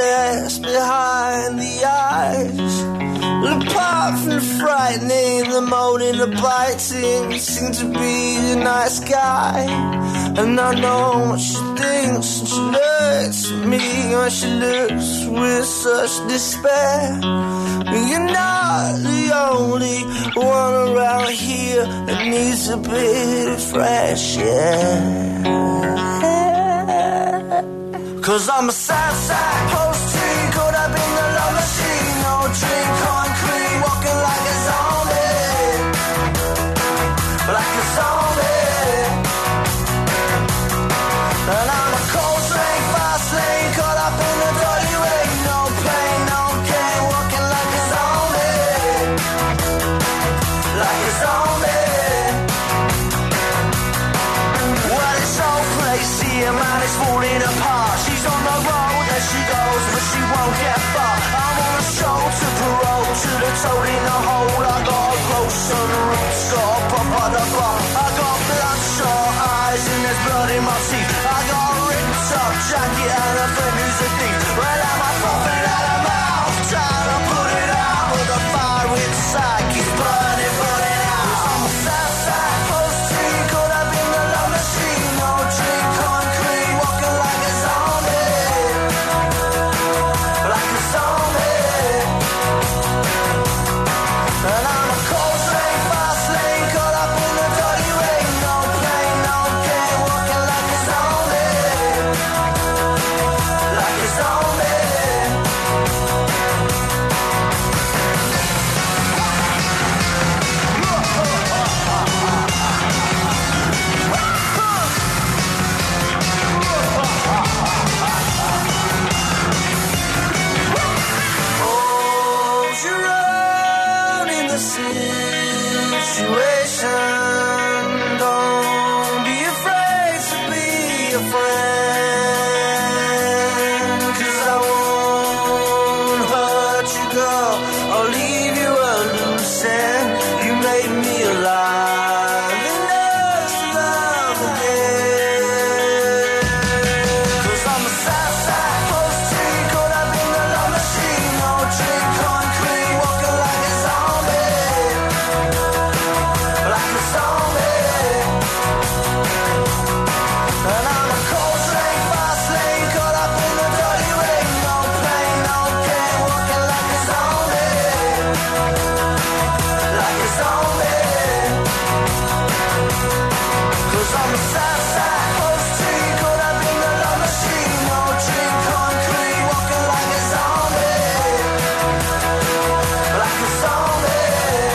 possessed behind the eyes. Apart from the frightening, the moaning, the biting, seems to be the nice guy. And I know what she thinks, and she looks at me, and she looks with such despair. You're not the only one around here that needs a bit of fresh air. 'Cause I'm a sad sack, post tree, caught up in the love machine. No drink, concrete, walking like a zombie. Like a zombie. And I'm a cold drink, fast lane, caught up in the dirty rain. No pain, no gain, walking like a zombie. Like a zombie. Well, it's so crazy, man, it's falling apart. She's on the road as she goes, but she won't get far. I'm on a show to parole, to the toad in the hole. I got a gross on the roots, got a pop on the bar. I got bloodshot eyes and there's blood in my teeth. I got a ripped up jacket and a friend who's a thief. Well, am I popping out of mouth, trying to put it out, but the fire inside keeps burning, burning out. I'm a sad sack, post tree, caught up in the love machine. No drink, concrete, walking like a zombie. Like a zombie. And I'm a cold drink, fast lane, caught up in the dirty rain. No pain, no gain, walking like a zombie. Like a zombie. Hold your own in the situation. Don't be afraid to be a friend. 'Cause I won't hurt you, girl. I'll leave you a loose end. You made me alive enough to love again. 'Cause I'm a sad sack, post tree, caught up in the love machine. No drink, concrete, walking like a zombie. Like a zombie. And I'm a cold drink, fast lane, caught up in the dirty rain. No pain, no gain, walking like a zombie. Like a zombie. 'Cause I'm a sad sack, post tree, caught up in the love machine. No drink, concrete, walking like a zombie. Like a zombie.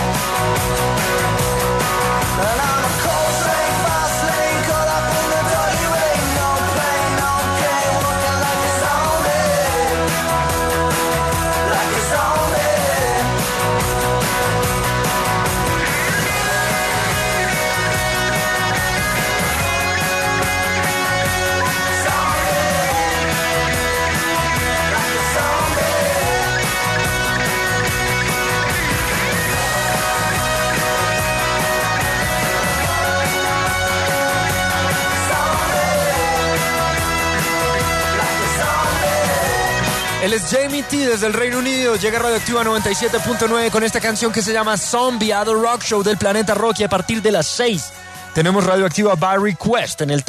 And I'm a cold drink, fast lane, caught up in the dirty rain. No pain, no gain, walking like a zombie. Like a zombie. Él es Jamie T desde el Reino Unido. Llega Radioactiva 97.9 con esta canción que se llama Zombie a The Rock Show del Planeta Rock. Y a partir de las 6 tenemos Radioactiva by Request en el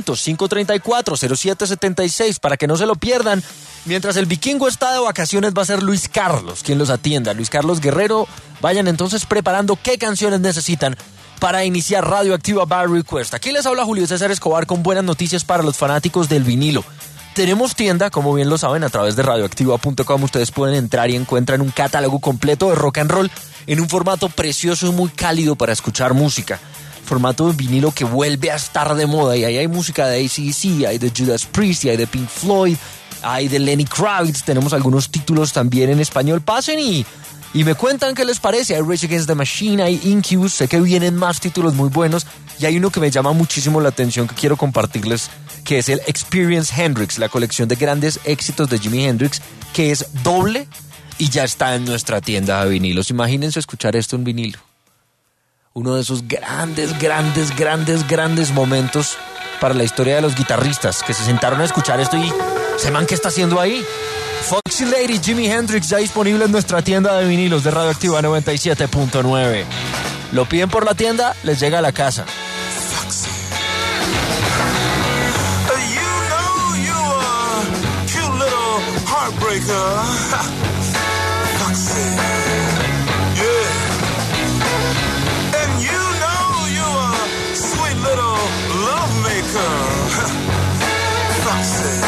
300-534-0776 para que no se lo pierdan. Mientras el vikingo está de vacaciones va a ser Luis Carlos quien los atienda. Luis Carlos Guerrero. Vayan entonces preparando qué canciones necesitan para iniciar Radioactiva by Request. Aquí les habla Julio César Escobar con buenas noticias para los fanáticos del vinilo. Tenemos tienda, como bien lo saben, a través de radioactiva.com. Ustedes pueden entrar y encuentran un catálogo completo de rock and roll en un formato precioso y muy cálido para escuchar música. Formato de vinilo que vuelve a estar de moda. Y ahí hay música de AC/DC, hay de Judas Priest, hay de Pink Floyd, hay de Lenny Kravitz. Tenemos algunos títulos también en español. Pasen y me cuentan qué les parece. Hay Rage Against the Machine, hay Incubus. Sé que vienen más títulos muy buenos. Y hay uno que me llama muchísimo la atención que quiero compartirles, que es el Experience Hendrix, la colección de grandes éxitos de Jimi Hendrix, que es doble y ya está en nuestra tienda de vinilos. Imagínense escuchar esto en vinilo. Uno de esos grandes momentos para la historia de los guitarristas que se sentaron a escuchar esto y se man, ¿qué está haciendo ahí? Foxy Lady, Jimi Hendrix, ya disponible en nuestra tienda de vinilos de Radioactiva 97.9. Lo piden por la tienda, les llega a la casa. Foxy. You know you're a cute little heartbreaker. Foxy. Yeah. And you know you're a sweet little lovemaker. Foxy.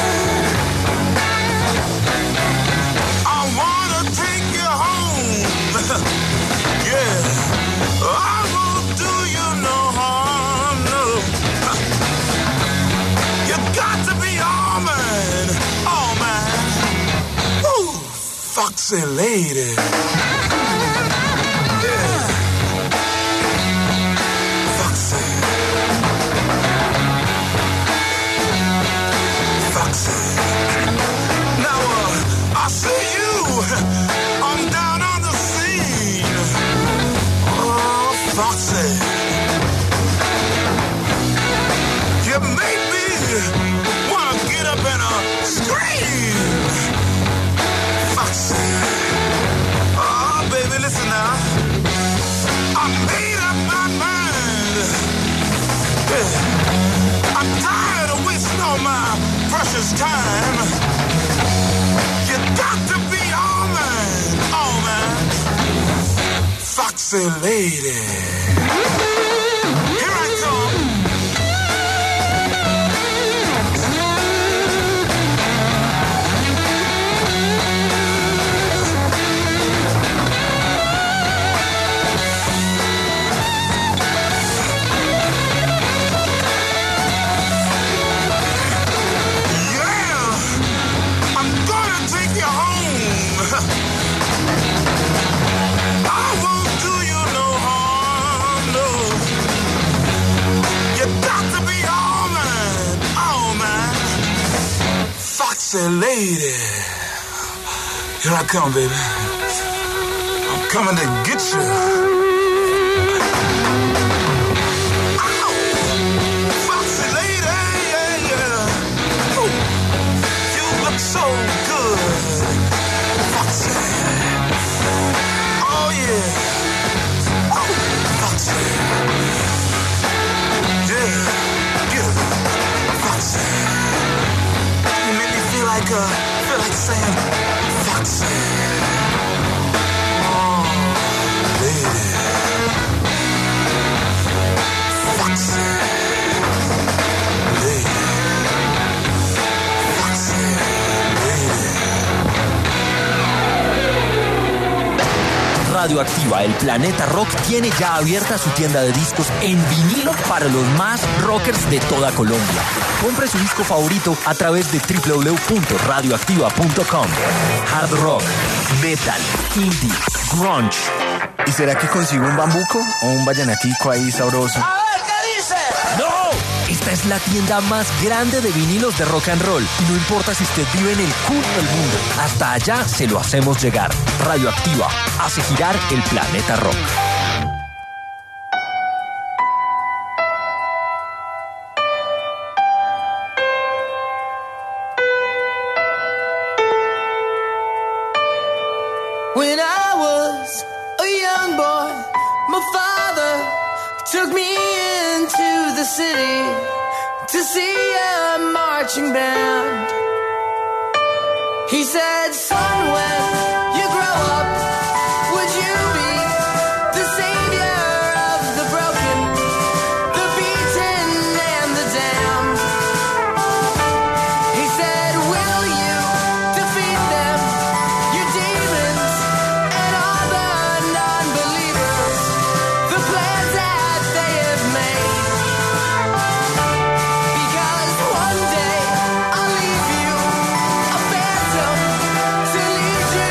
Yeah, I won't do you no harm, no. You got to be all man. Ooh, foxy lady. Yeah, foxy. Foxy. Now, I see you. I'm down on the scene. Foxy, you make me wanna get up and scream. Foxy, oh baby, listen now. I made up my mind. Yeah. I'm tired of wasting all my precious time. You got to be all man. Foxy lady. Here I come. Yeah, I'm gonna take you home. Foxy lady, here I come, baby. I'm coming to get you. Ow! Foxy lady, yeah. Ooh, you look so good, Foxy. Oh yeah. Oh, Foxy. Yeah, get it, Foxy. Feel like saying, Foxy. Oh, lady. Foxy. Lady. Foxy. Lady. Radioactiva, el planeta rock, tiene ya abierta su tienda de discos en vinilo para los más rockers de toda Colombia. Compre su disco favorito a través de www.radioactiva.com. Hard rock, metal, indie, grunge. ¿Y será que consigo un bambuco o un vallenatico ahí sabroso? A ver, ¿qué dice? ¡No! Esta es la tienda más grande de vinilos de rock and roll. Y no importa si usted vive en el culo del mundo, hasta allá se lo hacemos llegar. Radioactiva hace girar el planeta rock. When I was a young boy, my father took me into the city to see a marching band. He said, son, when you grow up, would you be the savior of the broken, the beaten, and the damned? He said, will you defeat them, your demons, and all the non-believers, the plans that they have made? Because one day I'll leave you a phantom to lead you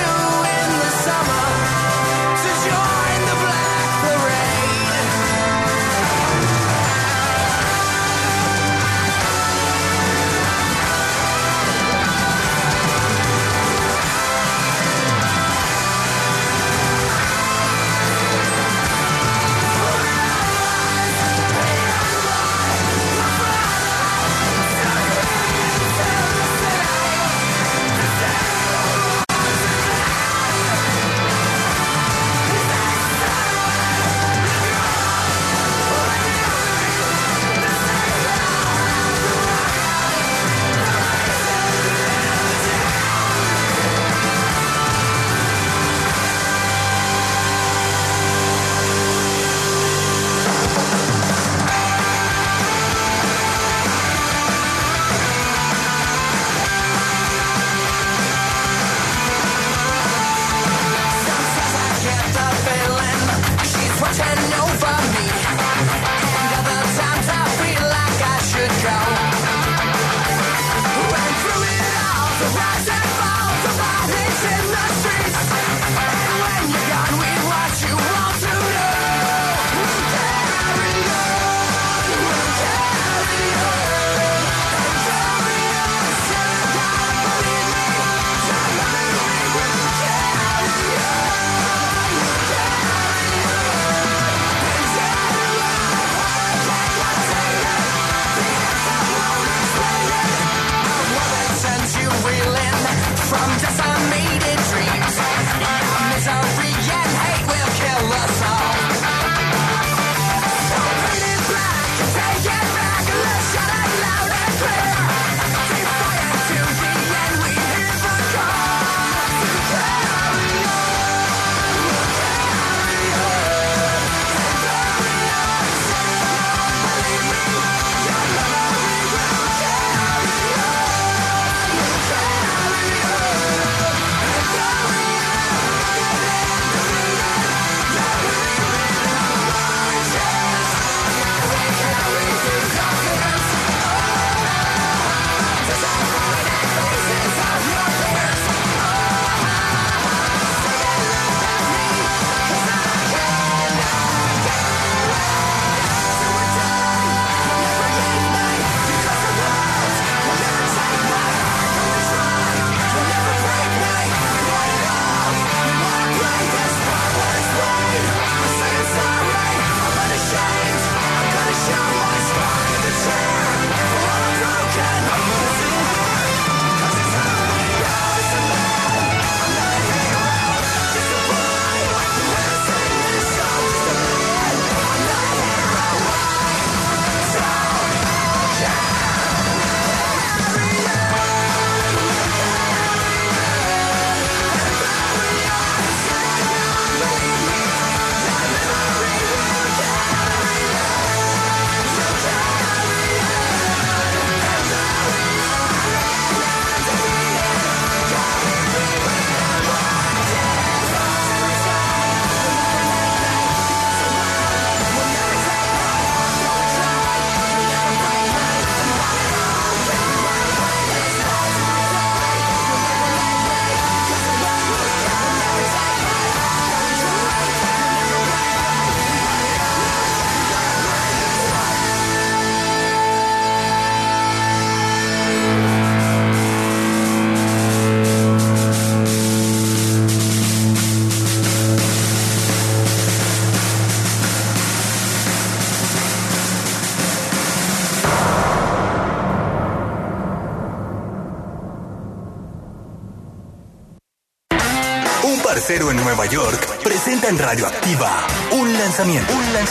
Parcero en Nueva York presenta en Radioactiva un lanzamiento.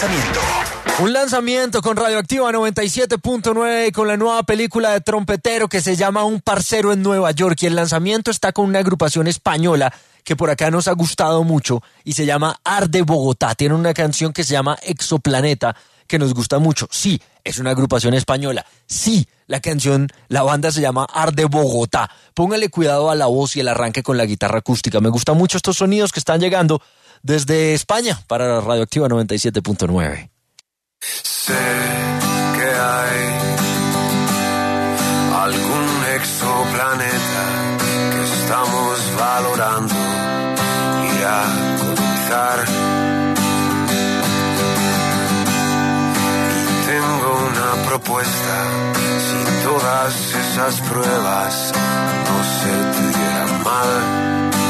Un lanzamiento con Radioactiva 97.9 con la nueva película de trompetero que se llama Un Parcero en Nueva York, y el lanzamiento está con una agrupación española que por acá nos ha gustado mucho y se llama Arde Bogotá. Tiene una canción que se llama Exoplaneta que nos gusta mucho. Sí, es una agrupación española. Sí, la banda se llama Arde Bogotá. Póngale cuidado a la voz y el arranque con la guitarra acústica. Me gustan mucho estos sonidos que están llegando desde España para Radioactiva 97.9. Sé que hay algún exoplaneta que estamos valorando ir a colonizar. Y tengo una propuesta: si todas esas pruebas no se te dieran mal,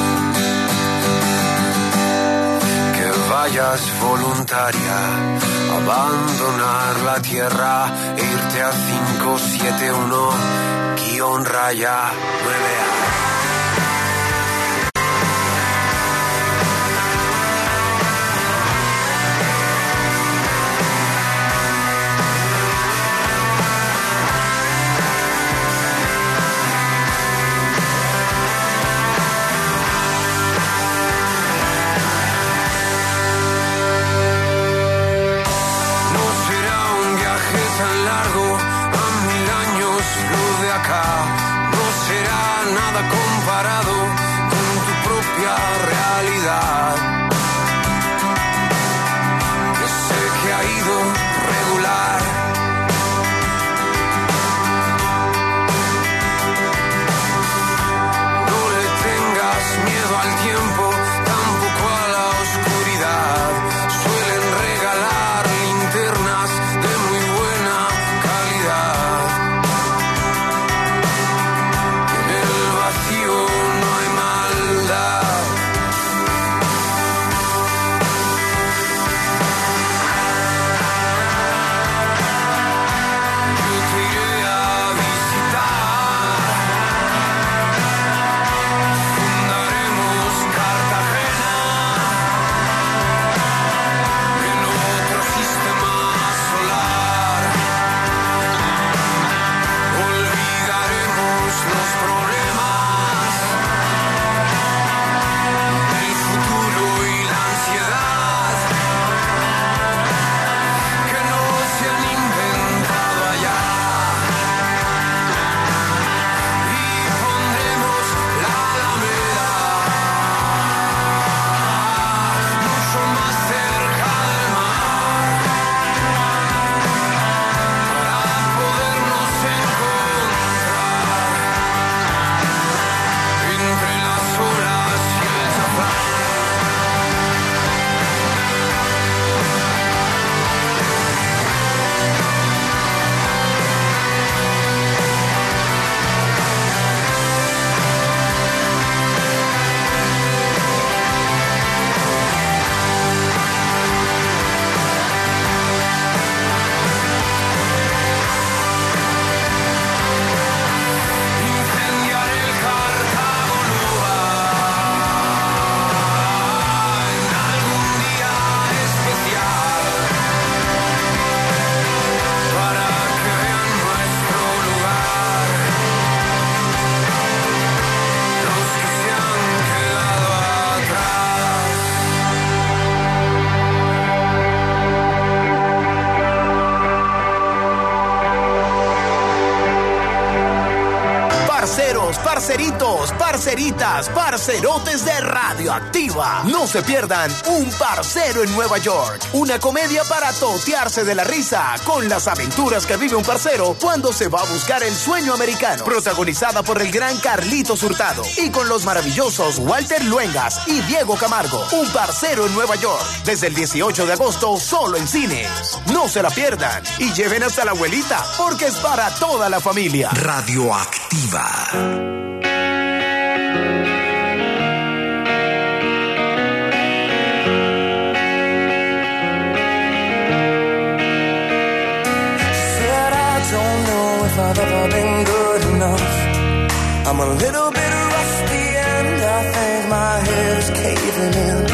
vayas voluntaria a abandonar la tierra e irte a 571-9A. Comparado con tu propia realidad, que sé que ha ido regular. No le tengas miedo Parceros, parceritas, parcerotes de Radioactiva. No se pierdan Un Parcero en Nueva York. Una comedia para totearse de la risa con las aventuras que vive un parcero cuando se va a buscar el sueño americano. Protagonizada por el gran Carlitos Hurtado y con los maravillosos Walter Luengas y Diego Camargo. Un Parcero en Nueva York. Desde el 18 de agosto solo en cines. No se la pierdan y lleven hasta la abuelita porque es para toda la familia. Radioactiva. I've ever been good enough. I'm a little bit rusty and I think my head is caving in.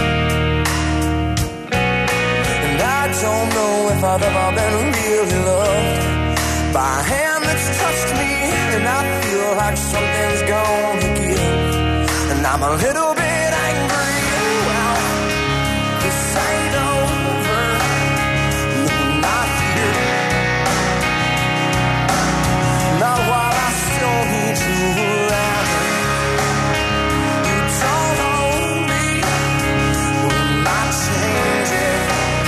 And I don't know if I've ever been really loved by a hand that's touched me, and I feel like something's gonna give. And I'm a little bit angry. Well, this ain't over. No, not here. Not while I still need you around. You don't own me. We're not changing.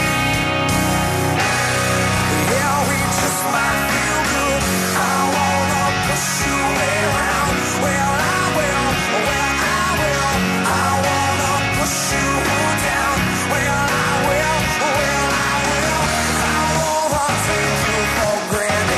Yeah, we just might feel good. I wanna push you around. Well, I will. I wanna push you down. Well, I will. I wanna take you for granted.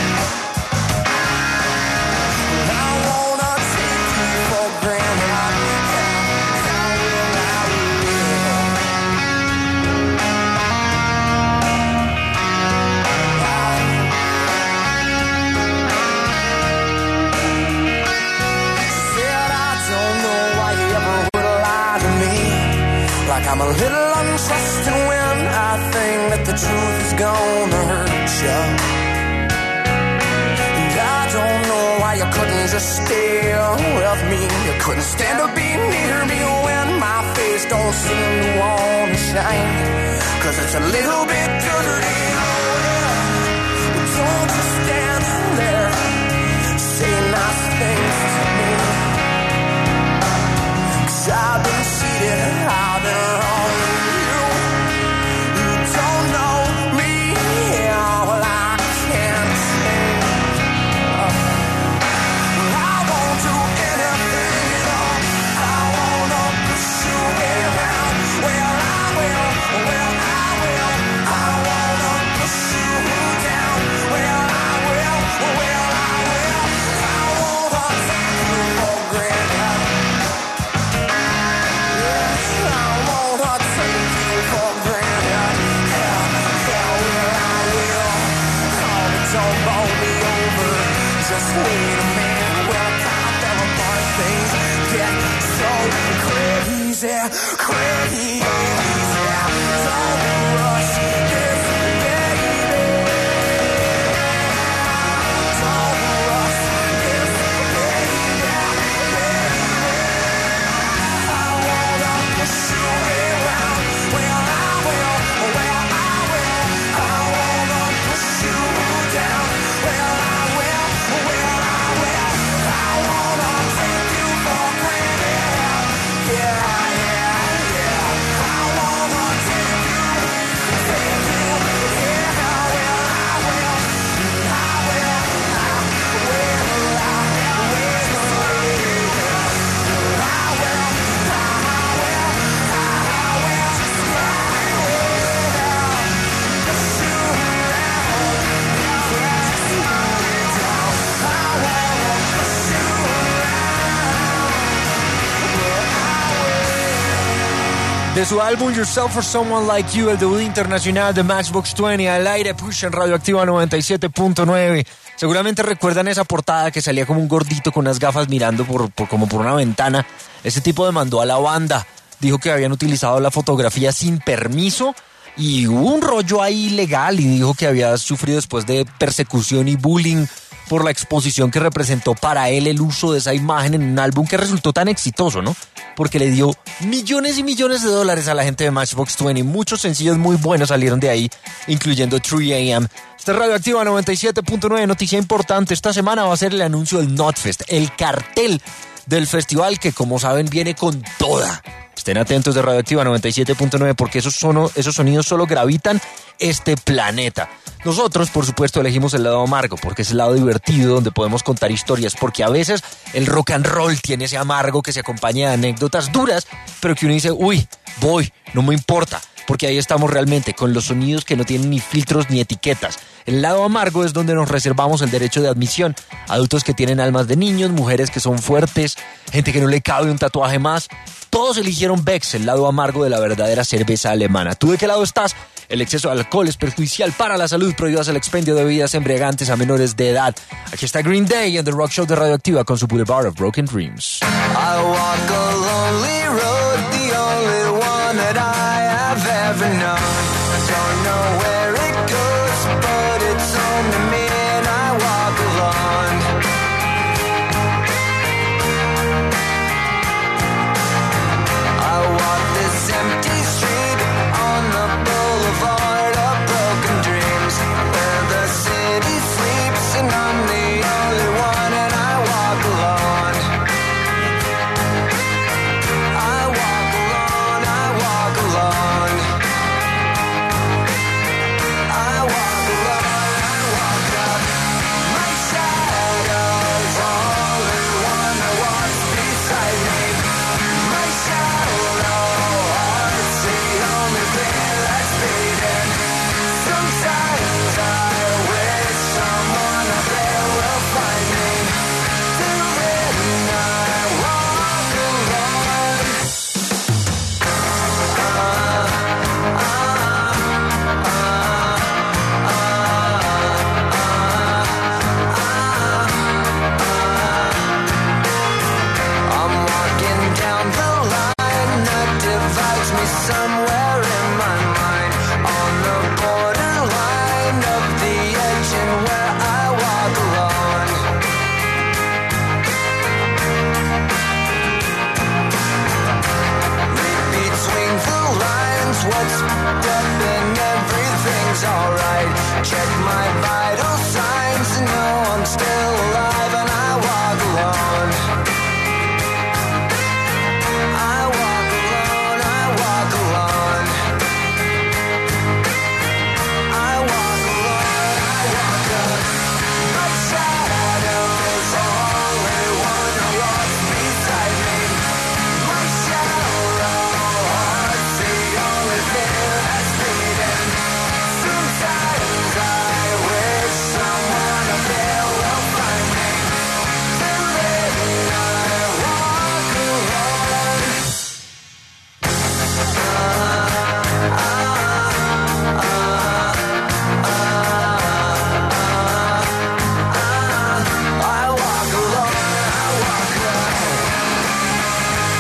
I'm a little untrusting when I think that the truth is gonna hurt you. And I don't know why you couldn't just stay with me. You couldn't stand to be near me when my face don't seem to wanna shine. 'Cause it's a little bit dirty. Don't just stand there, say nice things to me. 'Cause I've been cheated, I've been wrong with you. You don't know me, well I can't change. I won't do anything at all. I wanna push you around. Well I will. I wanna push you down. Well I will. I wanna take you for granted. Don't bowl me over, just wait a minute. When I count them apart, things get so crazy. Don't rush this, baby. Don't rush this, baby. I wanna push you around. Well, I will. I wanna push you down. Well, I will. I wanna take you for granted. Yeah. I wanna take you. Yeah, well, I will. De su álbum Yourself or Someone Like You, el debut internacional de Matchbox 20, al aire Push en Radioactiva 97.9. Seguramente recuerdan esa portada que salía como un gordito con unas gafas mirando como por una ventana. Ese tipo demandó a la banda. Dijo que habían utilizado la fotografía sin permiso y hubo un rollo ahí legal, y dijo que había sufrido después de persecución y bullying por la exposición que representó para él el uso de esa imagen en un álbum que resultó tan exitoso, ¿no? Porque le dio millones y millones de dólares a la gente de Matchbox 20. Muchos sencillos muy buenos salieron de ahí, incluyendo 3 AM. Esta es Radioactiva 97.9. Noticia importante: esta semana va a ser el anuncio del Notfest, el cartel del festival que, como saben, viene con toda. Estén atentos de Radioactiva 97.9 porque esos sonidos solo gravitan este planeta. Nosotros, por supuesto, elegimos el lado amargo porque es el lado divertido donde podemos contar historias, porque a veces el rock and roll tiene ese amargo que se acompaña de anécdotas duras, pero que uno dice, uy, no me importa, porque ahí estamos realmente con los sonidos que no tienen ni filtros ni etiquetas. El lado amargo es donde nos reservamos el derecho de admisión. Adultos que tienen almas de niños, mujeres que son fuertes, gente que no le cabe un tatuaje más. Todos eligieron Beck's, el lado amargo de la verdadera cerveza alemana. ¿Tú de qué lado estás? El exceso de alcohol es perjudicial para la salud. Prohíbas el expendio de bebidas embriagantes a menores de edad. Aquí está Green Day en The Rock Show de Radioactiva con su Boulevard of Broken Dreams. I walk a lonely road, the only one that I have ever known. Don't know where it goes, but it's home to me and I walk alone. I walk this empty street on the boulevard of broken dreams, where the city sleeps and I'm the only one and I walk alone. I walk alone, I walk alone. I walk alone, I walk up. My shadow's only one that walks beside me. My shadow heart's the only thing that's beating. Sometimes I wish someone up there will find me. Till then I walk alone. I'm walking down the line that divides me somewhere in my mind, on the borderline of the edge and where I walk alone. Read between the lines, what's up and everything's alright. Check my vital signs and know I'm still alive and I walk alone. I walk alone, I walk alone. I walk alone, I walk up. My shadow's only one who walks beside me. My shadow heart's the only thing that's beating. Sometimes I wish someone up there will find me. Till then I walk alone. I walk alone, I walk alone.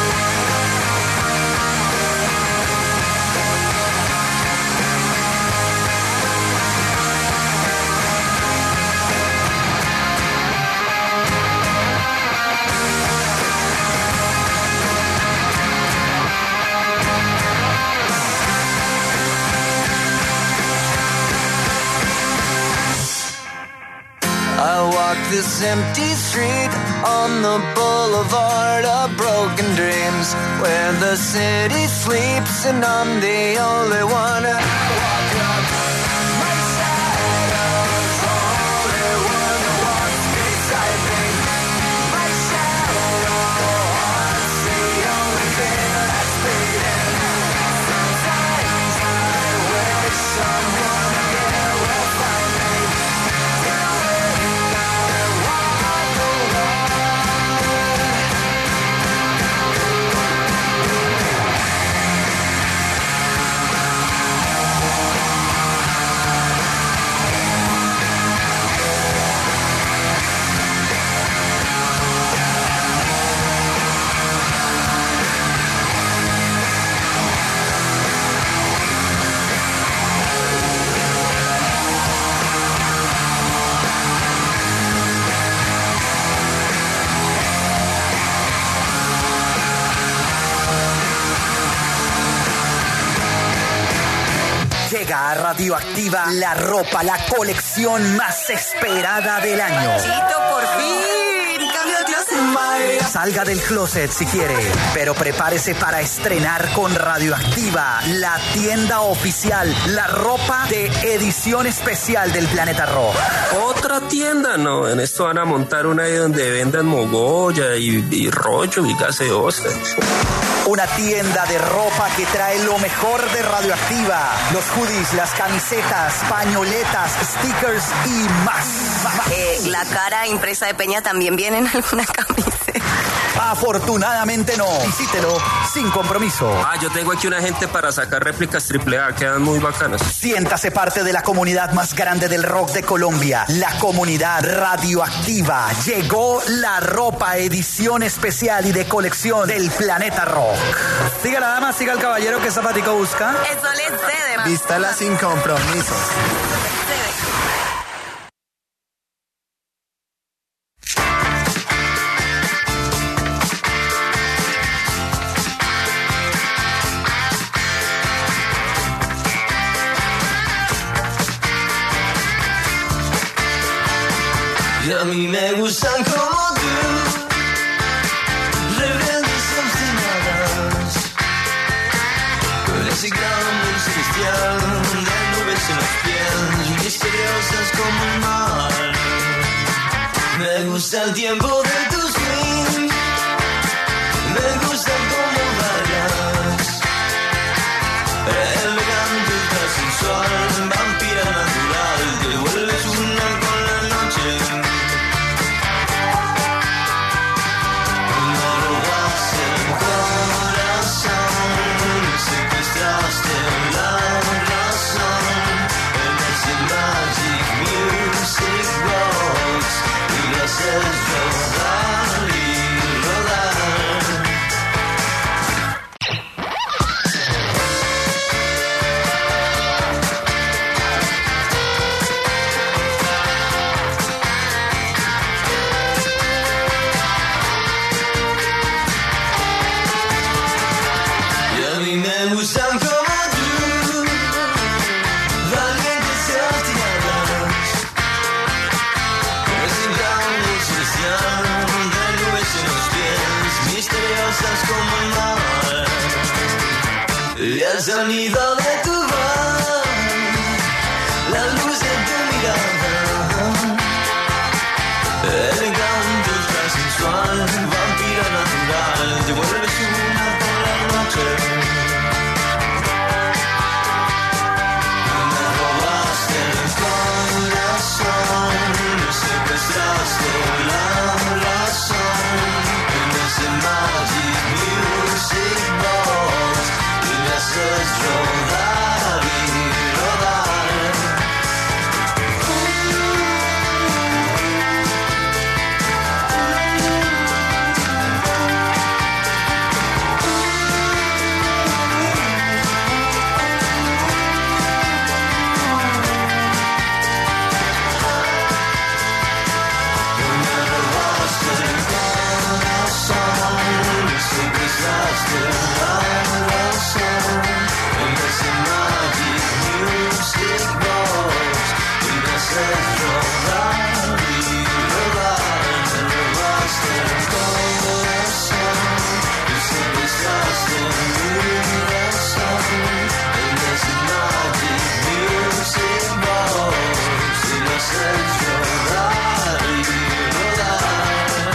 I walk this empty street on the boulevard of broken dreams, where the city sleeps and I'm the only one. I walk up. My shadow's only one that walks beside me. My shadow heart's the only thing that's beating. Sometimes I wish someone up there will find me. Till then I walk alone. Llega a Radioactiva la ropa, la colección más esperada del año. Chito, por fin. Cambio de clase. Salga del closet si quiere, pero prepárese para estrenar con Radioactiva, la tienda oficial, la ropa de edición especial del Planeta Rock. Otra tienda, no, en esto van a montar una ahí donde vendan mogolla y rollo y gaseosa. Una tienda de ropa que trae lo mejor de Radioactiva. Los hoodies, las camisetas, pañoletas, stickers y más. La cara impresa de Peña también viene en alguna camiseta. Afortunadamente no. Visítelo sin compromiso. Yo tengo aquí una gente para sacar réplicas AAA, quedan muy bacanas. Siéntase parte de la comunidad más grande del rock de Colombia, la comunidad Radioactiva. Llegó la ropa edición especial y de colección del Planeta Rock. Siga la dama, siga el caballero, ¿qué zapatico busca? Eso le cede. Vístala sin compromiso. Y a mí me gustan como tú, rebeldes obstinadas, con ese glamour celestial de nubes en los pies, misteriosas como el mar. Me gusta el tiempo de tu swing, me gusta cómo bailas, elegante, sensual, vampira natural, te vuelves una con la noche. El sonido de tu voz, la luz de tu mirada, elegante, sensual, vampira natural, te vuelves una por la noche. Me robaste el corazón, me secuestraste la razón, en ese magic music box. Haces rodar y rodar. Me robaste el corazón, me secuestraste la razón. Ese magic music box, y me haces rodar y rodar. Me robaste el corazón, y secuestraste mi razón. En ese magic music box, y me haces rodar y rodar.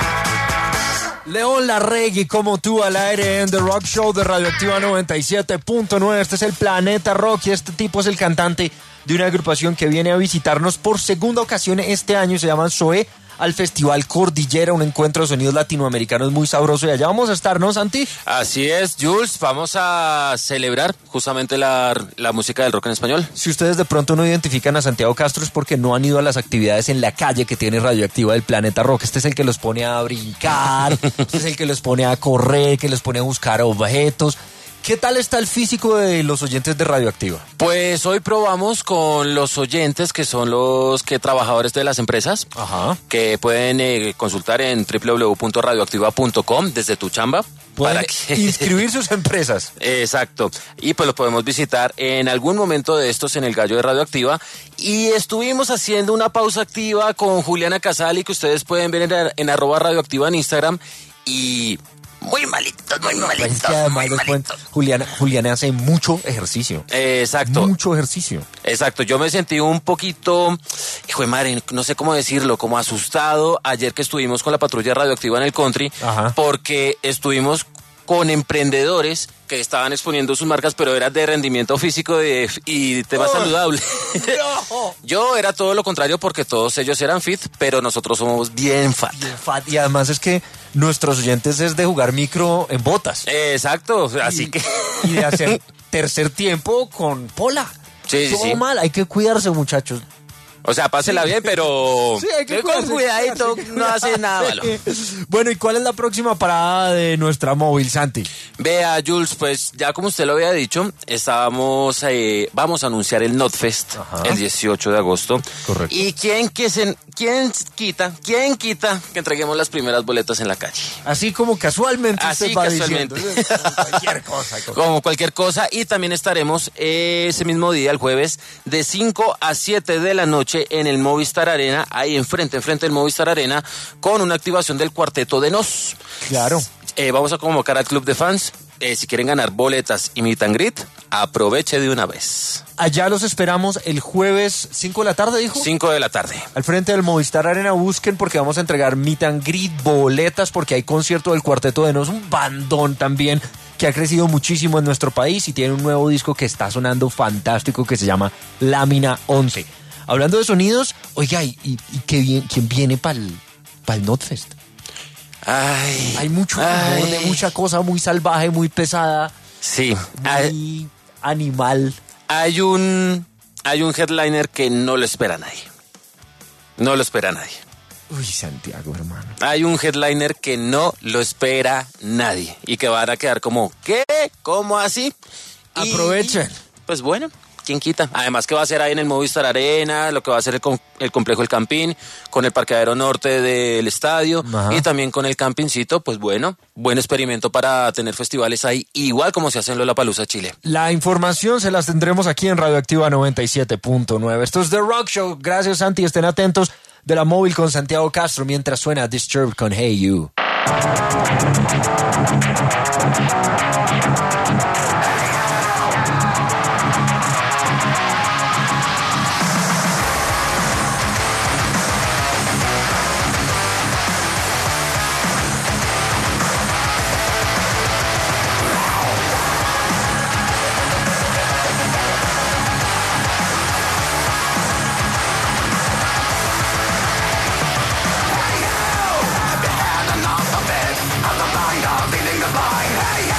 León Larregui, como tú, al aire en The Rock Show de Radioactiva 97.9. Este es el Planeta Rock y este tipo es el cantante de una agrupación que viene a visitarnos por segunda ocasión este año. Se llaman Zoé, al Festival Cordillera, un encuentro de sonidos latinoamericanos muy sabroso. Y allá vamos a estar, ¿no, Santi? Así es, Jules. Vamos a celebrar justamente la música del rock en español. Si ustedes de pronto no identifican a Santiago Castro es porque no han ido a las actividades en la calle que tiene Radioactiva del Planeta Rock. Este es el que los pone a brincar, este es el que los pone a correr, que los pone a buscar objetos. ¿Qué tal está el físico de los oyentes de Radioactiva? Pues hoy probamos con los oyentes, que son los trabajadores de las empresas. Ajá. Que pueden consultar en www.radioactiva.com desde tu chamba. Pueden que inscribir sus empresas. Exacto. Y pues lo podemos visitar en algún momento de estos en el Gallo de Radioactiva. Y estuvimos haciendo una pausa activa con Juliana Casali, que ustedes pueden ver en @radioactiva en Instagram. Y muy malitos, muy malitos. Es que además Juliana hace mucho ejercicio. Exacto. Mucho ejercicio. Exacto, yo me sentí un poquito, hijo de madre, no sé cómo decirlo, como asustado ayer que estuvimos con la patrulla radioactiva en el country, porque estuvimos con emprendedores que estaban exponiendo sus marcas, pero eran de rendimiento físico y tema saludable. No. Yo era todo lo contrario porque todos ellos eran fit, pero nosotros somos bien fat. Bien fat. Y además es que nuestros oyentes es de jugar micro en botas. Exacto, así que... Y de hacer tercer tiempo con pola. Sí, todo sí. mal, hay que cuidarse, muchachos. O sea, pásela bien, pero sí, hay que con cuidadito, no hace nada malo. Bueno, ¿y cuál es la próxima parada de nuestra móvil, Santi? Vea, Jules, pues ya como usted lo había dicho, vamos a anunciar el NotFest el 18 de agosto. Correcto. ¿Y quién quita que entreguemos las primeras boletas en la calle? Así como casualmente Así usted va casualmente. diciendo. Como cualquier cosa. Como cualquier cosa. Y también estaremos ese mismo día, el jueves, de 5 a 7 de la noche en el Movistar Arena, ahí enfrente del Movistar Arena, con una activación del Cuarteto de Nos. Claro. Vamos a convocar al club de fans. Si quieren ganar boletas y meet and greet, aproveche de una vez. Allá los esperamos el jueves 5 de la tarde, dijo. 5 de la tarde. Al frente del Movistar Arena, busquen porque vamos a entregar meet and greet, boletas, porque hay concierto del Cuarteto de Nos, un bandón también que ha crecido muchísimo en nuestro país y tiene un nuevo disco que está sonando fantástico que se llama Lámina 11. Hablando de sonidos, oiga, ¿y quién viene para el NotFest? Ay, hay mucho humor, de mucha cosa muy salvaje, muy pesada. Sí. Muy animal. Hay un headliner que no lo espera nadie. No lo espera nadie. Uy, Santiago, hermano. Hay un headliner que no lo espera nadie y que van a quedar como, ¿qué? ¿Cómo así? Aprovechen. Pues bueno, ¿quién quita? Además que va a ser ahí en el Movistar Arena, lo que va a ser el complejo El Campín, con el parqueadero norte del estadio. Ajá. Y también con el campincito, pues bueno, buen experimento para tener festivales ahí, igual como se hace en Lollapalooza, Chile. La información se las tendremos aquí en Radioactiva 97.9. Esto es The Rock Show. Gracias, Santi. Estén atentos de la móvil con Santiago Castro mientras suena Disturbed con Hey You. Hey,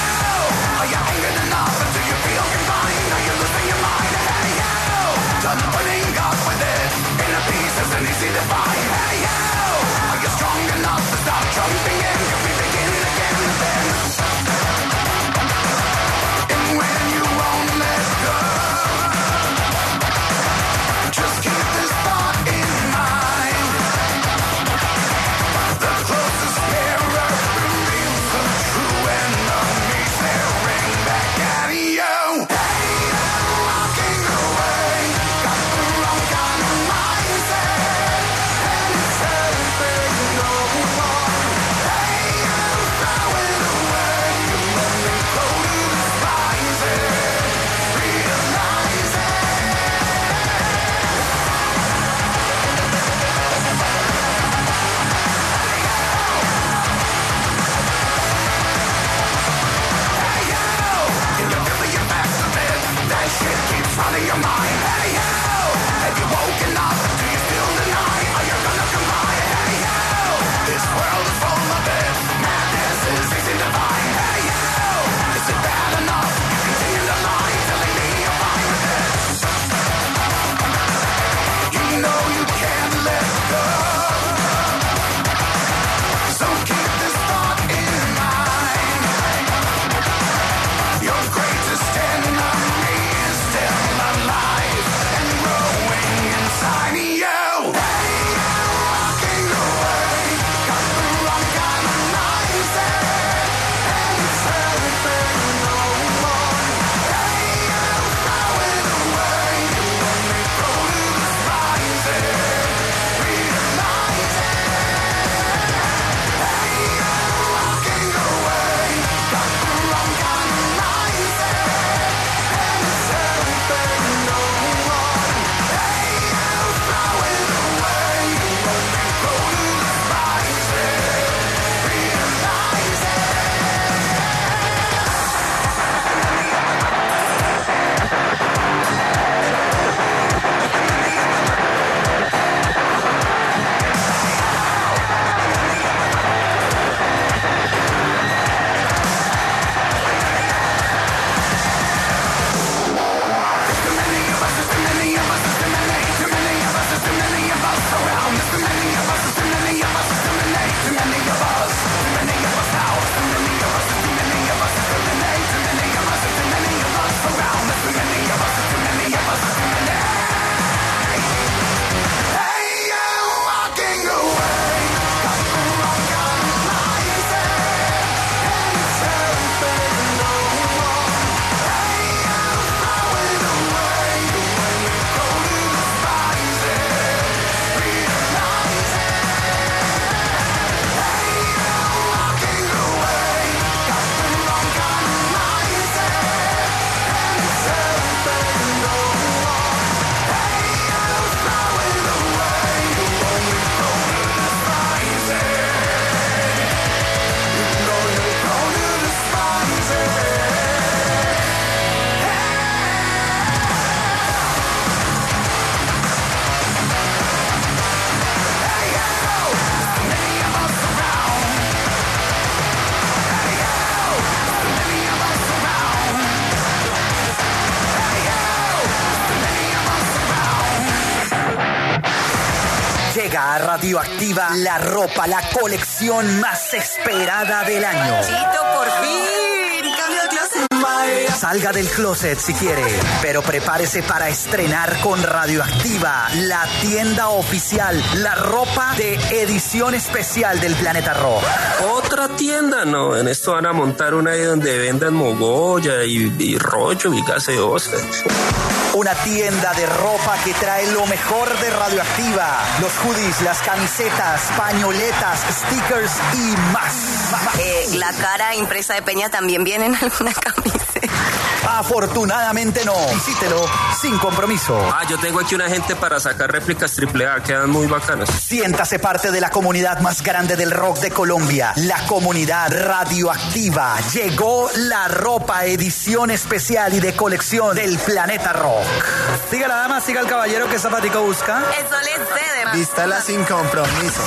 Radioactiva, la ropa, la colección más esperada del año. Chito, por fin. Cambio de closet. Salga del closet si quiere, pero prepárese para estrenar con Radioactiva, la tienda oficial, la ropa de edición especial del Planeta Rock. Otra tienda, no, en esto van a montar una ahí donde vendan mogolla y rollo y gaseosa. Una tienda de ropa que trae lo mejor de Radioactiva. Los hoodies, las camisetas, pañoletas, stickers y más. La cara impresa de Peña también viene en alguna camiseta. Afortunadamente no. Visítelo sin compromiso. Yo tengo aquí una gente para sacar réplicas AAA, quedan muy bacanas. Siéntase parte de la comunidad más grande del rock de Colombia, la comunidad Radioactiva. Llegó la ropa edición especial y de colección del Planeta Rock. Siga la dama, siga el caballero que zapatico busca. Eso le cede. Vístala sin compromiso.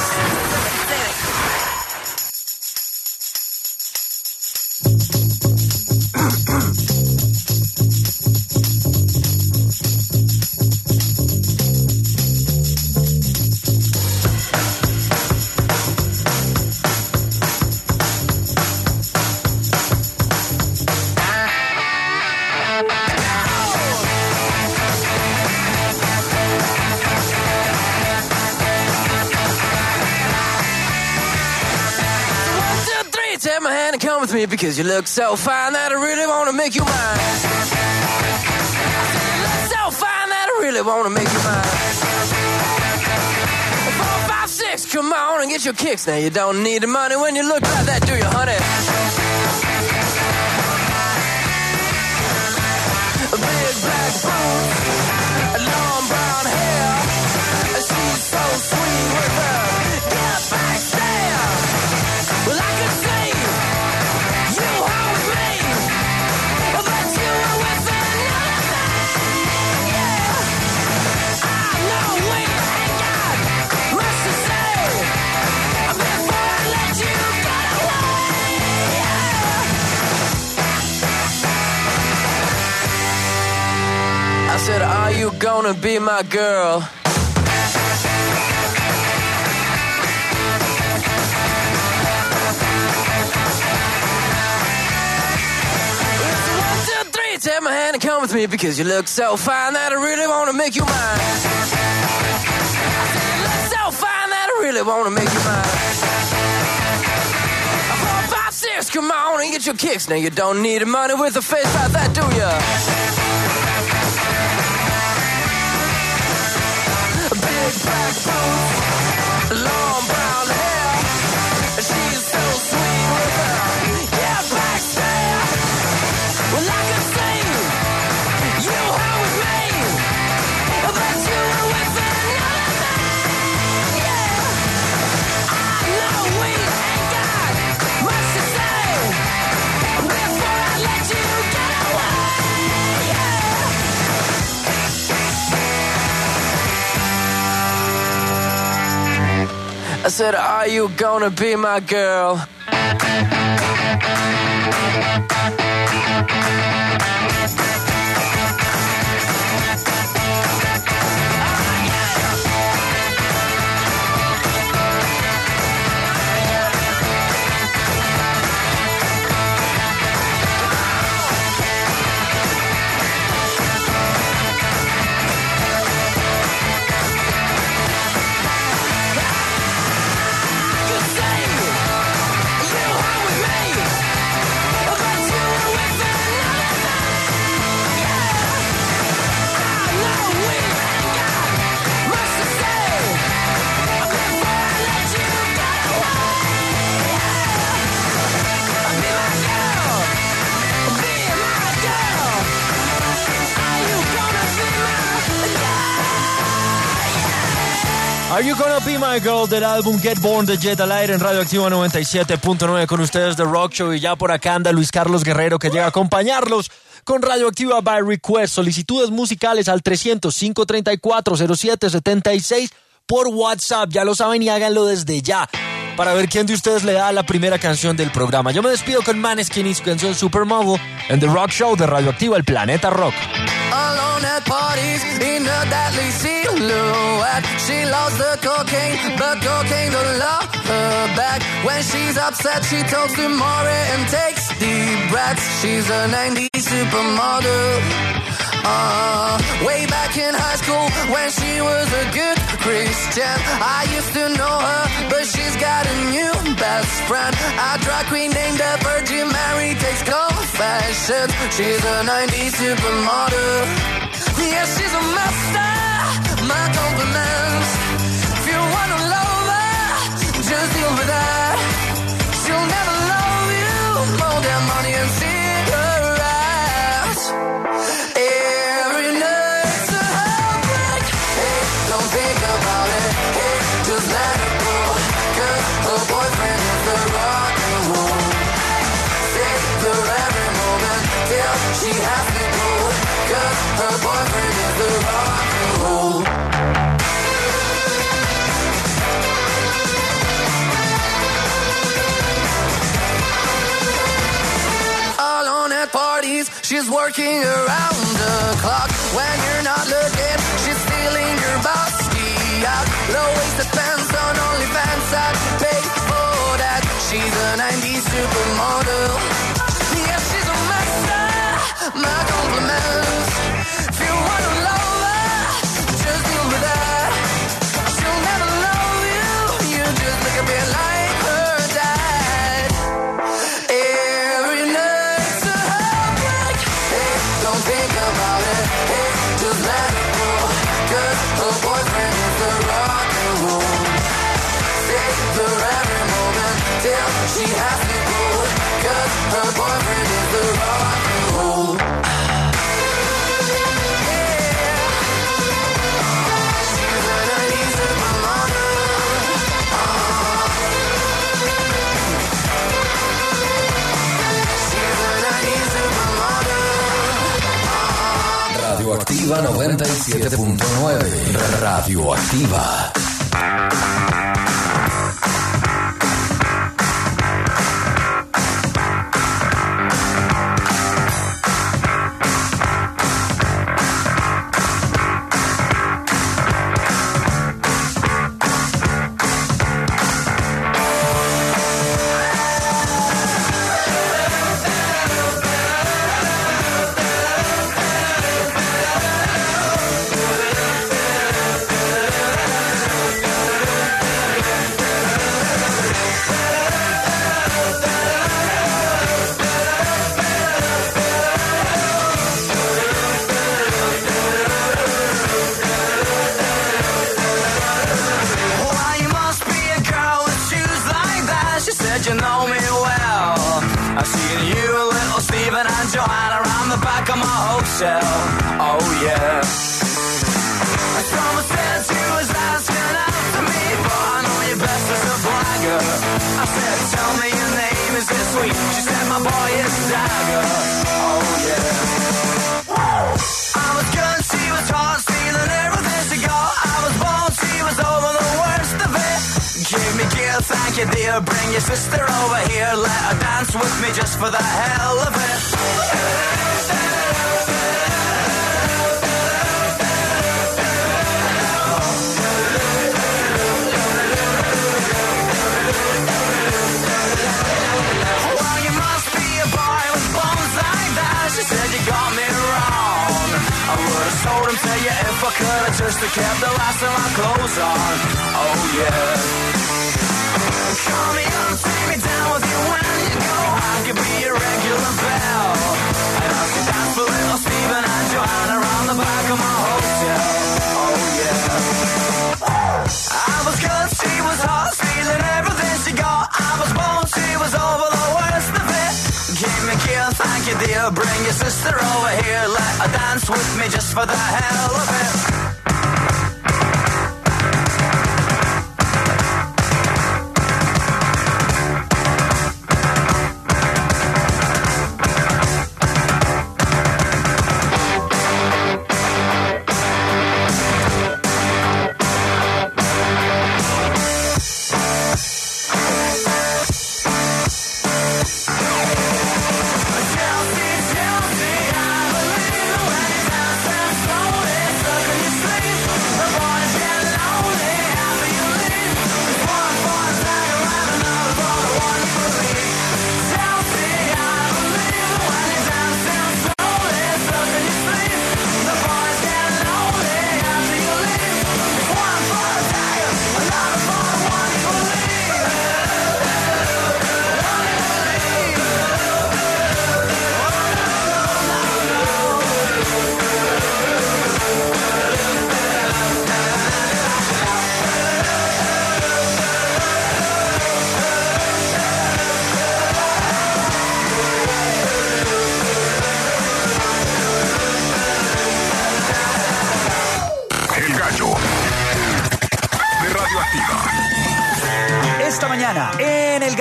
Take my hand and come with me because you look so fine that I really want to make you mine. You look so fine that I really want to make you mine. 4, 5, 6, come on and get your kicks. Now you don't need the money when you look like that, do you, honey? Big black boots, long brown hair. She's so sweet with her. Get back there. Well, I can see. I said, are you gonna be my girl? It's 1, 2, 3, take my hand and come with me because you look so fine that I really wanna make you mine. I said, you look so fine that I really wanna make you mine. 4, 5, 6, come on and get your kicks. Now you don't need the money with a face like that, do ya? Big black boots, long brown hair. She's so sweet with her. Yeah, back there. Well, I can see you home with me, but you were with another man. Yeah, I know we ain't got much to say before I let you get away. I said, are you gonna be my girl? Are You Gonna Be My Girl del álbum Get Born de Jet al aire en Radioactiva 97.9 con ustedes The Rock Show, y ya por acá anda Luis Carlos Guerrero que llega a acompañarlos con Radioactiva by Request. Solicitudes musicales al 300-534-0776 por WhatsApp, ya lo saben, y háganlo desde ya para ver quién de ustedes le da la primera canción del programa. Yo me despido con Maneskin y su canción Supermodel en The Rock Show de Radioactiva, el Planeta Rock. alone at parties in a deadly silhouette. She loves the cocaine, but cocaine don't love her back. When she's upset, she talks to Maury and takes deep breaths. She's a 90s supermodel. Way back in high school when she was a good Christian, I used to know her, but she's got a new best friend. A drag queen named the Virgin Mary takes confessions. She's a 90s supermodel. Yeah, she's a master. My compliments. If you wanna love her, just deal with that. She'll never love you more than money and cigarettes. Every night's a heartbreak. Hey, don't think about it. Hey, just let it go. 'Cause her boyfriend is the rock and roll. Save her every moment till she has to go. 'Cause her boyfriend is the rock and roll. Alone at parties, she's working around the clock. When you're not looking, she's stealing your bossy out. Low-waisted pants on OnlyFans, I'd pay for that. She's a 90s supermodel. Yeah, she's a master. My compliments. If you wanna love her, just deal with that. She'll never love you. You just look a bit like her dad. Every night's a heartbreak. Hey, don't think about it. Hey, just let it go. 'Cause her boyfriend is the rock and roll. Save her every moment till she has to go. 'Cause her boyfriend is the rock and roll. Radioactiva 97.9. Radioactiva. You know me well. I've seen you, little Stephen and Joanna around the back of my hotel. Oh yeah. Someone said she was asking after me, but I know you best as a blagger. I said, tell me your name, is it sweet? She said, my boy is Dagger. Oh yeah. I was good, she was hot, stealing everything she got. I was born, she was over the worst of it. Give me gear, thank you dear. Bring your sister over here. Let her dance with me just for the hell of it. Well, you must be a boy with bones like that. She said you got me wrong. I would've sold him to you if I could've just kept the last of my clothes on. Oh yeah. Call me up, take me down with you when you go. I could be your regular bell. And I could dance for little Stephen and Joanna around the back of my hotel. Oh yeah. I was good, she was hot, stealing everything she got. I was born, she was over the worst of it. Give me a kiss, thank you dear. Bring your sister over here. Let her dance with me just for the hell of it. Chelsea, I believe when you dance.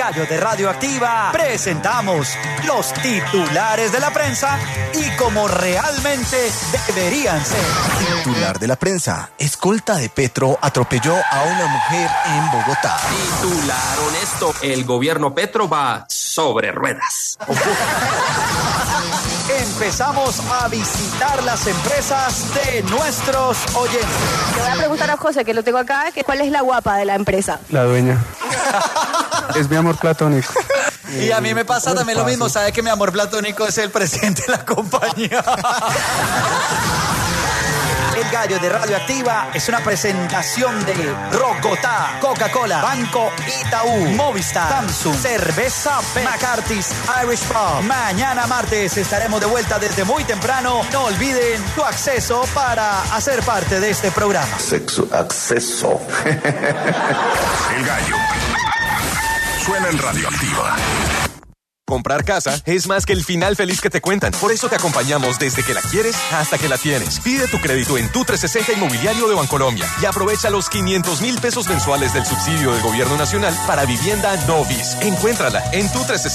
Gallo de Radioactiva presentamos los titulares de la prensa y como realmente deberían ser. Titular de la prensa. Escolta de Petro atropelló a una mujer en Bogotá. Titular honesto. El gobierno Petro va sobre ruedas. Empezamos a visitar las empresas de nuestros oyentes. Le voy a preguntar a José, que lo tengo acá, que ¿cuál es la guapa de la empresa? La dueña. Es mi amor platónico. Y a mí me pasa también lo mismo. ¿Sabe que mi amor platónico es el presidente de la compañía? El Gallo de Radioactiva es una presentación de Rocotá, Coca-Cola, Banco Itaú, Movistar, Samsung, Cerveza McCarthy's, Irish Pub. Mañana martes estaremos de vuelta desde muy temprano. No olviden tu acceso para hacer parte de este programa. Acceso. El Gallo. Suena en Radioactiva. Comprar casa es más que el final feliz que te cuentan. Por eso te acompañamos desde que la quieres hasta que la tienes. Pide tu crédito en Tu 360 Inmobiliario de Bancolombia y aprovecha los 500,000 pesos mensuales del subsidio del Gobierno Nacional para vivienda Novis. Encuéntrala en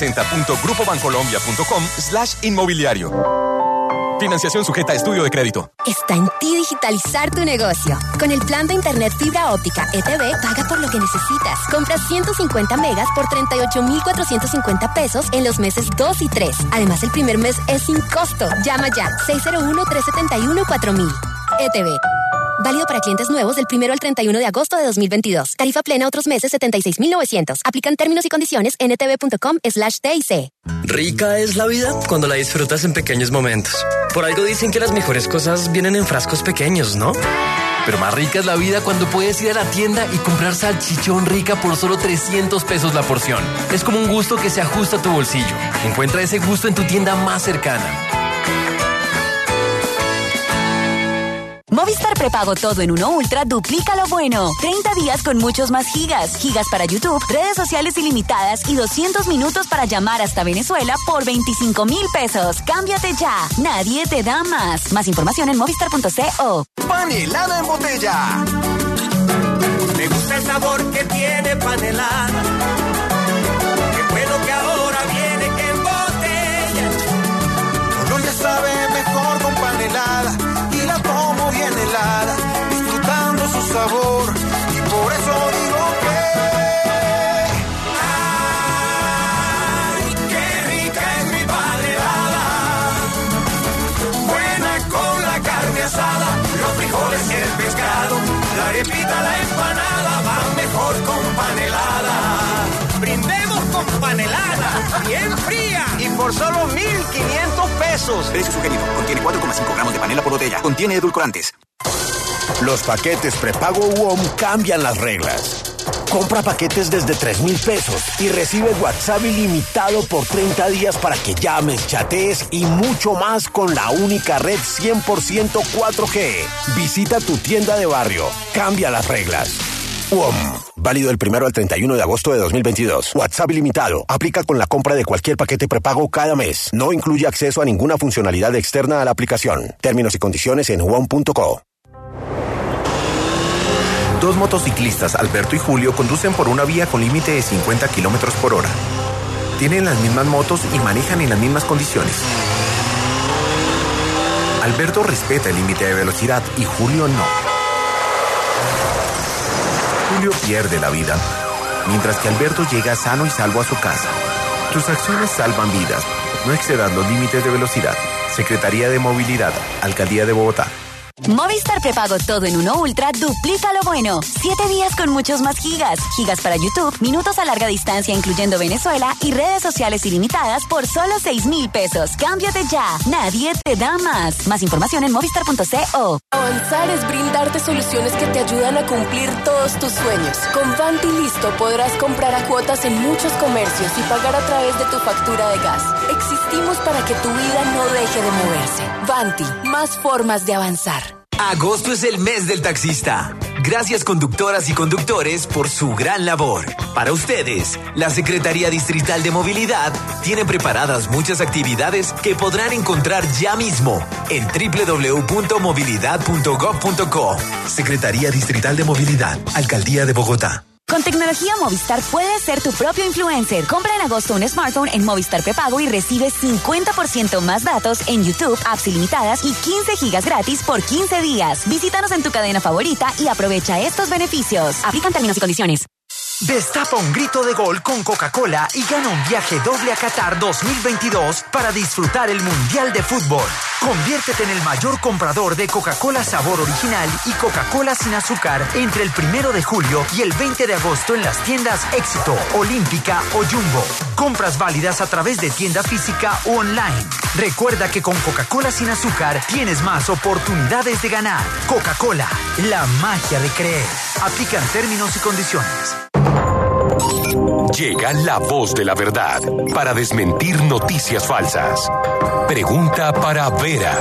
tu360.grupobancolombia.com/inmobiliario. Financiación sujeta a estudio de crédito. Está en ti digitalizar tu negocio. Con el plan de internet fibra óptica ETV, paga por lo que necesitas. Compra 150 megas por 38,450 pesos en los meses 2 y 3. Además, el primer mes es sin costo. Llama ya 601-371-4000. ETV. Válido para clientes nuevos del 1 al 31 de agosto de 2022. Tarifa plena otros meses 76,900. Aplican términos y condiciones en etv.com/TIC. Rica es la vida cuando la disfrutas en pequeños momentos. Por algo dicen que las mejores cosas vienen en frascos pequeños, ¿no? Pero más rica es la vida cuando puedes ir a la tienda y comprar salchichón Rica por solo 300 pesos la porción. Es como un gusto que se ajusta a tu bolsillo. Encuentra ese gusto en tu tienda más cercana. Movistar Prepago Todo en Uno Ultra duplica lo bueno. 30 días con muchos más gigas. Gigas para YouTube, redes sociales ilimitadas y 200 minutos para llamar hasta Venezuela por 25,000 pesos. Cámbiate ya. Nadie te da más. Más información en movistar.co. Panelada en botella. Me gusta el sabor que tiene panelada. Qué bueno que ahora viene en botella. Colombia sabe mejor con panelada. Y la tomo bien helada, disfrutando su sabor. Y por eso digo que ¡ay, qué rica es mi panelada! Buena con la carne asada, los frijoles y el pescado, la arepita, la empanada, van mejor con panelada. Brindemos con panelada, bien fría. Y por solo 1,500 pesos. Precio sugerido. Contiene 4,5 gramos de panela por botella. Contiene edulcorantes. Los paquetes prepago WOM cambian las reglas. Compra paquetes desde 3,000 pesos y recibe WhatsApp ilimitado por 30 días para que llames, chatees y mucho más con la única red 100% 4G. Visita tu tienda de barrio. Cambia las reglas. WOM. Válido del 1 al 31 de agosto de 2022. WhatsApp ilimitado. Aplica con la compra de cualquier paquete prepago cada mes. No incluye acceso a ninguna funcionalidad externa a la aplicación. Términos y condiciones en WOM.co. Dos motociclistas, Alberto y Julio, conducen por una vía con límite de 50 kilómetros por hora. Tienen las mismas motos y manejan en las mismas condiciones. Alberto respeta el límite de velocidad y Julio no. Julio pierde la vida, mientras que Alberto llega sano y salvo a su casa. Tus acciones salvan vidas. No excedas los límites de velocidad. Secretaría de Movilidad, Alcaldía de Bogotá. Movistar Prepago Todo en Uno Ultra duplica lo bueno. 7 días con muchos más gigas. Gigas para YouTube, minutos a larga distancia incluyendo Venezuela y redes sociales ilimitadas por solo 6,000 pesos. Cámbiate ya. Nadie te da más. Más información en movistar.co. Avanzar es brindarte soluciones que te ayudan a cumplir todos tus sueños. Con Vanti Listo podrás comprar a cuotas en muchos comercios y pagar a través de tu factura de gas. Existimos para que tu vida no deje de moverse. Vanti, más formas de avanzar. Agosto es el mes del taxista. Gracias conductoras y conductores por su gran labor. Para ustedes, la Secretaría Distrital de Movilidad tiene preparadas muchas actividades que podrán encontrar ya mismo en www.movilidad.gov.co. Secretaría Distrital de Movilidad, Alcaldía de Bogotá. Con tecnología Movistar puedes ser tu propio influencer. Compra en agosto un smartphone en Movistar Prepago y recibe 50% más datos en YouTube, apps ilimitadas y 15 gigas gratis por 15 días. Visítanos en tu cadena favorita y aprovecha estos beneficios. Aplican términos y condiciones. Destapa un grito de gol con Coca-Cola y gana un viaje doble a Qatar 2022 para disfrutar el Mundial de Fútbol. Conviértete en el mayor comprador de Coca-Cola sabor original y Coca-Cola sin azúcar entre el 1 de julio y el 20 de agosto en las tiendas Éxito, Olímpica o Jumbo. Compras válidas a través de tienda física o online. Recuerda que con Coca-Cola sin azúcar tienes más oportunidades de ganar. Coca-Cola, la magia de creer. Aplican términos y condiciones. Llega la voz de la verdad para desmentir noticias falsas. Pregunta para Vera.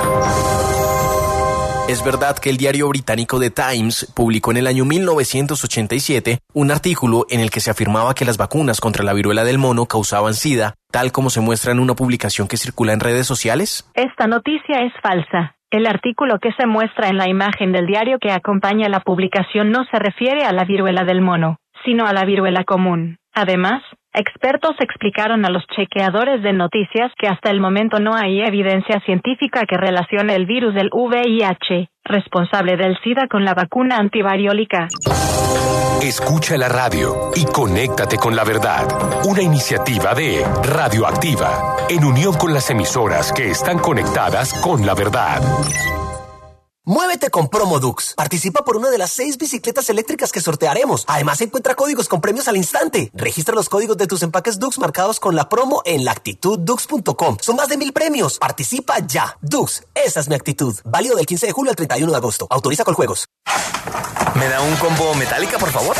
¿Es verdad que el diario británico The Times publicó en el año 1987 un artículo en el que se afirmaba que las vacunas contra la viruela del mono causaban SIDA, tal como se muestra en una publicación que circula en redes sociales? Esta noticia es falsa. El artículo que se muestra en la imagen del diario que acompaña la publicación no se refiere a la viruela del mono, sino a la viruela común. Además, expertos explicaron a los chequeadores de noticias que hasta el momento no hay evidencia científica que relacione el virus del VIH, responsable del SIDA, con la vacuna antivariólica. Escucha la radio y conéctate con la verdad. Una iniciativa de Radioactiva, en unión con las emisoras que están conectadas con la verdad. Muévete con Promodux. Participa por una de las 6 bicicletas eléctricas que sortearemos. Además, encuentra códigos con premios al instante. Registra los códigos de tus empaques Dux marcados con la promo en lactituddux.com. Son más de 1000 premios. Participa ya. Dux, esa es mi actitud. Válido del 15 de julio al 31 de agosto. Autoriza con juegos. ¿Me da un combo metálica, por favor?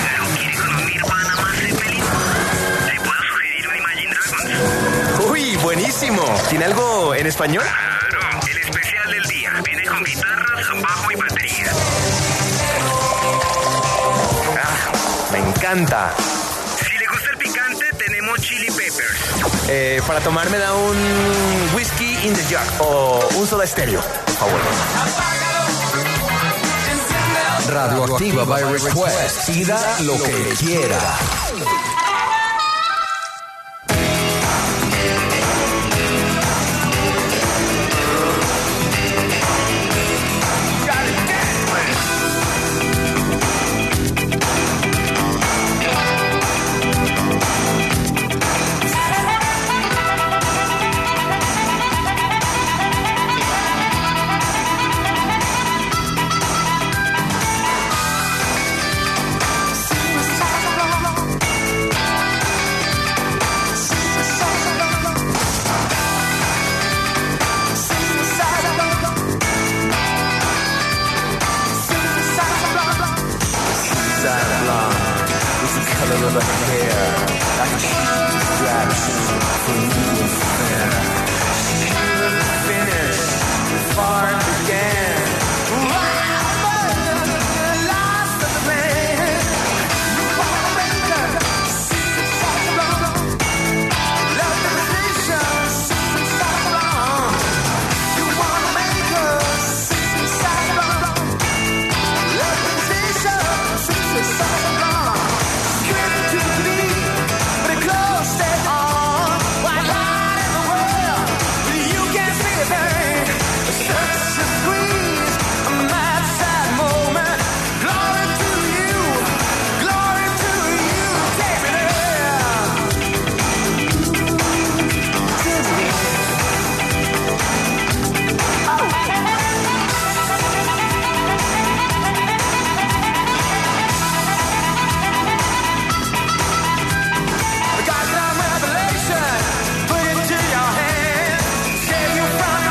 Uy, buenísimo. ¿Tiene algo en español? Me encanta. Si le gusta el picante, tenemos chili peppers. Para tomar me da un whisky in the jar o un soda estéreo, por favor. Radioactiva by Request. Pida lo que quiera.